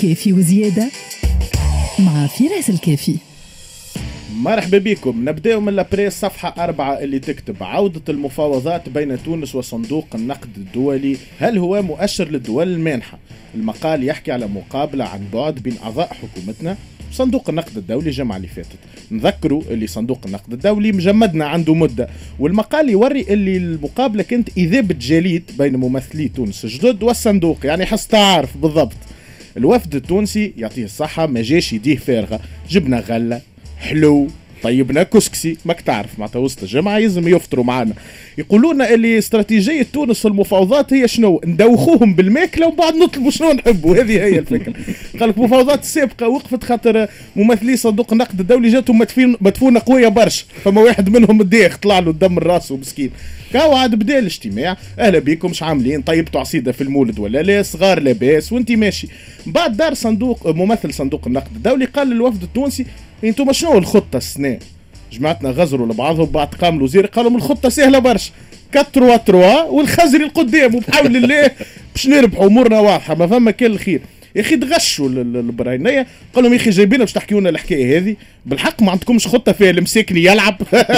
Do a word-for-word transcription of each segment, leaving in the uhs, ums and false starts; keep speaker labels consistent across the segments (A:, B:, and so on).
A: كافي وزيادة مع فراس الكافي.
B: مرحبا بكم. نبدأ من لابريس صفحة أربعة اللي تكتب عودة المفاوضات بين تونس وصندوق النقد الدولي، هل هو مؤشر للدول المانحة؟ المقال يحكي على مقابلة عن بعد بين أعضاء حكومتنا وصندوق النقد الدولي الجمعة اللي فاتت. نذكروا اللي صندوق النقد الدولي مجمدنا عنده مدة، والمقال يوري اللي المقابلة كانت إذابة جليد بين ممثلي تونس الجدد والصندوق، يعني حس تعارف بالضبط. الوفد التونسي يعطيه الصحة ما جاش يديه فارغة، جبنا غلة حلو طيبنا كسكسي، ماك تعرف معناتها وسط الجمعة يلزم يفطروا معنا. يقولون اللي استراتيجية تونس في المفاوضات هي شنو؟ ندوخوهم بالماكلة ومن بعد نطلبوا شنو نحبوا، هذه هي الفكرة. قال لك المفاوضات السابقة وقفت خاطر ممثلي صندوق النقد الدولي جاتهم مدفون مدفونة قوية برشا، فما واحد منهم الداخ طلع له الدم من راسه مسكين. كاو عاد بدا الاجتماع، اهلا بكم مش عاملين؟ طيبتوا عصيدة في المولد ولا لا؟ صغار لاباس وانت ماشي. بعد دار صندوق ممثل صندوق النقد الدولي قال للوفد التونسي انتم شنو الخطة السنة؟ جماعتنا غزروا لبعضهم بعد قام الوزير قالوا من الخطة سهلة برشا، كتروا تروا والخزري القدام وبحول الله باش نربحوا امورنا واضحة ما فما كان الخير. يا اخي تغشوا البراهينية، قالوا لهم يا اخي جايبيننا باش تحكيونا الحكاية هذه بالحق ما عندكمش خطة فيها المساكني يلعب.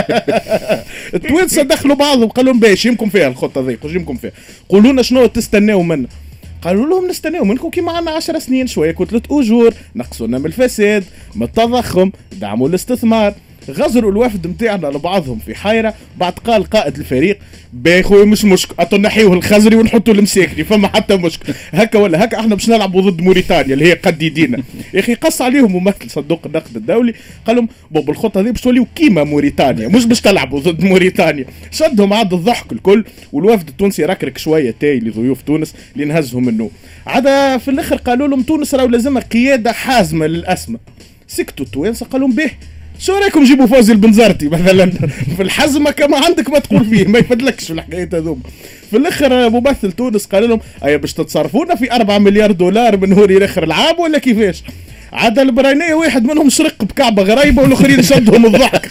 B: التوانسة دخلوا بعضهم قالوا لهم باش يمكم فيها الخطة ذي يمكم فيها، قولوا لنا شنو تستناو منا. قالوا لهم نستناو منكم كيما عنا عشر سنين شوية كتلة أجور، نقصونا من الفساد من التضخم، دعموا الاستثمار. غزروا الوفد متاعنا لبعضهم في حيرة. بعد قال قائد الفريق باخوي مش مشكل اتو نحيوه الخزري ونحطوا المساكني فما حتى مشكل، هكا ولا هكا احنا باش نلعبوا ضد موريتانيا اللي هي قد يدينا. يا اخي قص عليهم ممثل صندوق النقد الدولي قال لهم بوب الخطه هذه باش توليوا كيما موريتانيا مش باش تلعبوا ضد موريتانيا. شدهم عاد الضحك الكل، والوفد التونسي ركرك شويه تاي لضيوف تونس اللي نهزهم منه. عاد في الاخر قالوا لهم تونس راهو لازمها قياده حازمه للاسمى. سكتوا التوانسه قالوا به شو رايكم جيبوا فوزي البنزرتي مثلا في الحزمه كما عندك ما تقول فيه ما يفدلكش في الحكايه هذوما. في الاخر ممثل تونس قال لهم اي باش تتصرفونا في أربعة مليار دولار من هوري اخر العام ولا كيفاش؟ عاد البراينيه واحد منهم شرق بكعبه غريبه والاخرين شدهم الضحك.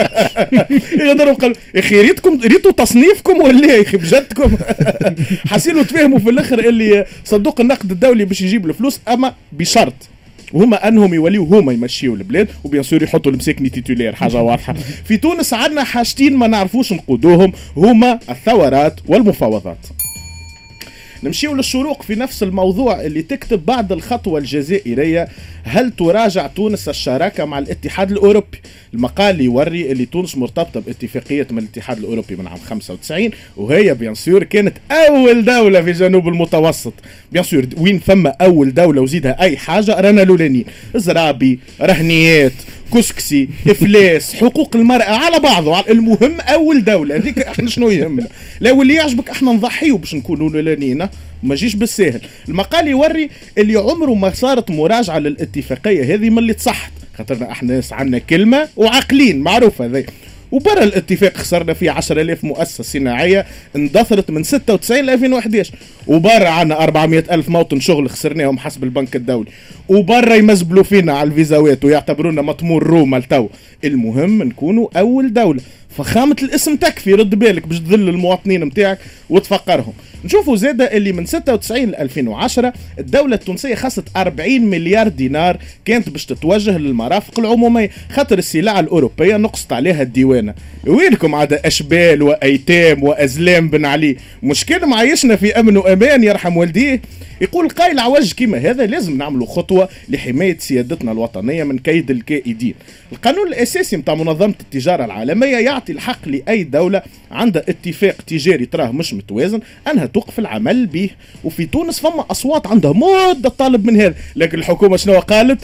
B: يقدروا قالوا يا اخي ريتكم ريتوا تصنيفكم ولا يا اخي بجدكم. حسينوا تفهموا في الاخر اللي صندوق النقد الدولي باش يجيب الفلوس اما بشرط وهما انهم يوليو هما يمشيوا البلاد وبيان سور يحطوا المساكني تيتولير، حاجه واضحه. في تونس عندنا حاجتين ما نعرفوش نقودوهم، هما الثورات والمفاوضات. نمشيو للشروق في نفس الموضوع اللي تكتب بعد الخطوة الجزائرية هل تراجع تونس الشراكة مع الاتحاد الأوروبي؟ المقال يوري اللي تونس مرتبطة باتفاقية من الاتحاد الأوروبي من عام خمسة وتسعين، وهي بيان سور كانت أول دولة في جنوب المتوسط. بيان سور وين فما أول دولة وزيدها أي حاجة رانا لولانيين، زرابي رهنيات كسكسي افلاس حقوق المرأة على بعضه. المهم اول دولة هذيك احنا شنو يهمنا؟ لا واللي يعجبك احنا نضحيو باش نكونوا لولانينا ما جيش بالساهل. المقال يوري اللي عمره ما صارت مراجعة للاتفاقية هذه من اللي تصحت، خاطرنا احنا ناس عنا كلمة وعقلين معروفة ذي. وبرا الاتفاق خسرنا فيه عشرة آلاف مؤسسة صناعية اندثرت من ستة وتسعين ل ألفين وإحدى عشر، وبرا عنا أربعمائة ألف موطن شغل خسرناهم حسب البنك الدولي، وبرا يمزبلوا فينا على الفيزاوات ويعتبرونا مطمور روما لتو. المهم نكونوا أول دولة. فخامة الاسم تكفي، رد بالك باش تذل المواطنين متاعك وتفقرهم. نشوفوا زادة اللي من ستة وتسعين ل ألفين وعشرة الدولة التونسية خسرت أربعين مليار دينار كانت باش تتوجه للمرافق العمومية، خاطر السلع الأوروبية نقصت عليها الديوانة. وينكم عاد أشبال وأيتام وأزلام بن علي؟ مشكلة معيشنا في أمن وأمان يرحم والديه. يقول قايل عوج كيما هذا لازم نعملوا خطوة لحماية سيادتنا الوطنية من كيد الكائدين. القانون الأساسي متاع منظمة التجارة العالمية يعطي الحق لأي دولة عندها اتفاق تجاري تراه مش متوازن أنها توقف العمل به، وفي تونس فما أصوات عندها مدة طالب من هذا، لكن الحكومة شنو قالت؟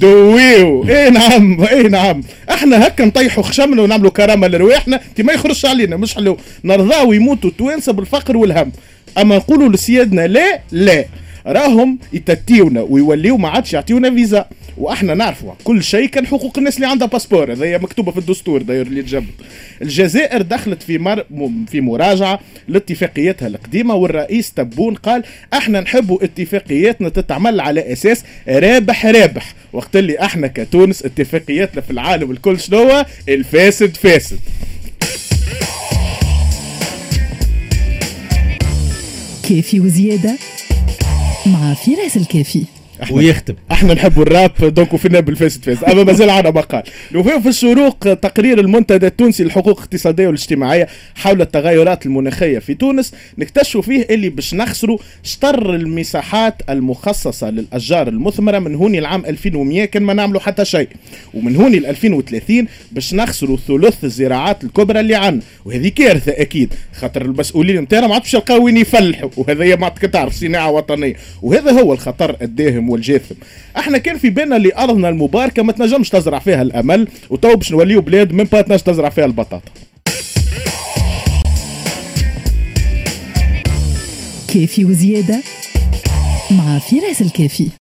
B: دويو. ايه نعم ايه نعم احنا هكا نطيحوا خشمنا ونعملوا كرامة لرواحنا تي ما يخرجش علينا، مش حلو نرضاو يموتوا التوانسة بالفقر والهم. أما نقولوا لسيادنا لا لا راهم يتتيونا ويوليو ما عادش يعطيونا فيزا، واحنا نعرفوا كل شيء كان حقوق الناس اللي عندها باسبور، هذه مكتوبه في الدستور داير اللي تجبد. الجزائر دخلت في مر... في مراجعه لاتفاقياتها القديمه، والرئيس تبون قال احنا نحبوا اتفاقياتنا تتعمل على اساس رابح رابح، وقت اللي احنا كتونس اتفاقياتنا في العالم الكل شنو؟ الفاسد فاسد.
A: كافي وزيادة مع فراس الكافي.
C: ويختم.
B: احنا نحبوا الراب دونك وفينا بالفيس فيس، اما مازال عنا مقال. نوفيو في الشروق تقرير المنتدى التونسي للحقوق الاقتصاديه والاجتماعيه حول التغيرات المناخيه في تونس، نكتشفوا فيه اللي باش نخسروا شطر المساحات المخصصه للاشجار المثمره من هوني العام ألفين ومئة كان ما نعملوا حتى شيء، ومن هوني ل ألفين وثلاثين باش نخسروا ثلث الزراعات الكبرى اللي عندنا، وهذه كارثه اكيد خاطر المسؤولين نتاعنا ما عادش يلقاو وين يفلحوا، وهذا ما تعرف صناعه وطنيه، وهذا هو الخطر الداهم والجاثم. احنا كان في بالنا اللي ارضنا المباركه ما تنجمش تزرع فيها الامل، وتو باش نوليو بلاد من با تنجم تزرع فيها البطاطا.
A: كافي وزياده مع فراس الكافي.